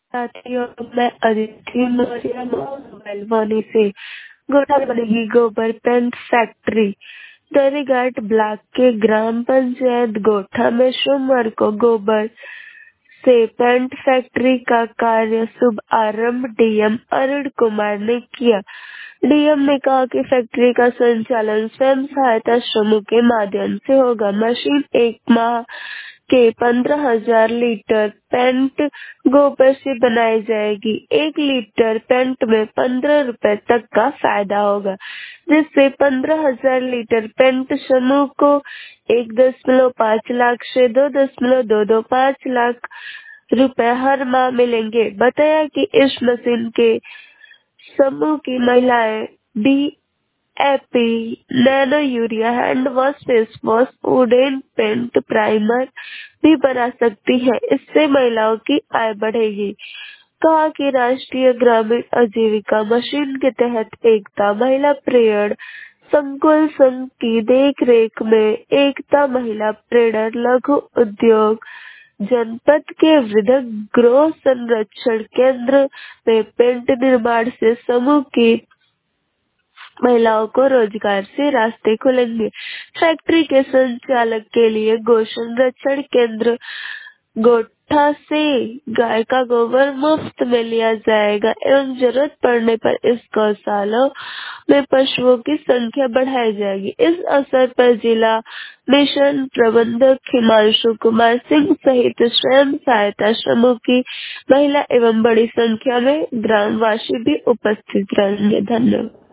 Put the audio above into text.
साथियों, मैं अदिति मौर्य मोबाइल वाणी से गोठा में बनेगी गोबर पेंट फैक्ट्री। दरिघाट ब्लॉक के ग्राम पंचायत गोठा में सोमवार को गोबर से पेंट फैक्ट्री का कार्य शुभ आरंभ डीएम अरुण कुमार ने किया। डीएम ने कहा कि फैक्ट्री का संचालन स्वयं सहायता समूह के माध्यम से होगा। मशीन एक माह के 15,000 लीटर पेंट गोबर से बनाई जाएगी। 1 लीटर पेंट में 15 रुपए तक का फायदा होगा, जिससे 15,000 लीटर पेंट समूह को 1.5 लाख से 2.225 लाख रुपए हर माह मिलेंगे। बताया कि इस मशीन के समूह की महिलाएं DAP, nano urea, hand wash, face wash, wooden paint primer भी बना सकती है। इससे महिलाओं की आय बढ़ेगी। कहा कि राष्ट्रीय ग्रामीण आजीविका मिशन के तहत एकता महिला प्रेरण संकुल संघ की देखरेख में एकता महिला प्रेरण लघु उद्योग जनपद के वृद्धक गृह संरक्षण केंद्र में पेंट निर्माण से समूह की महिलाओं को रोजगार से रास्ते खुलेंगे। फैक्ट्री के संचालक के लिए गो संरक्षण केंद्र गोठा से गाय का गोबर मुफ्त में लिया जाएगा एवं जरूरत पड़ने पर इस गौशालों में पशुओं की संख्या बढ़ाई जाएगी। इस अवसर पर जिला मिशन प्रबंधक हिमांशु कुमार सिंह सहित स्वयं सहायता समूह की महिला एवं बड़ी संख्या में ग्रामवासी भी उपस्थित रहेंगे। धन्यवाद।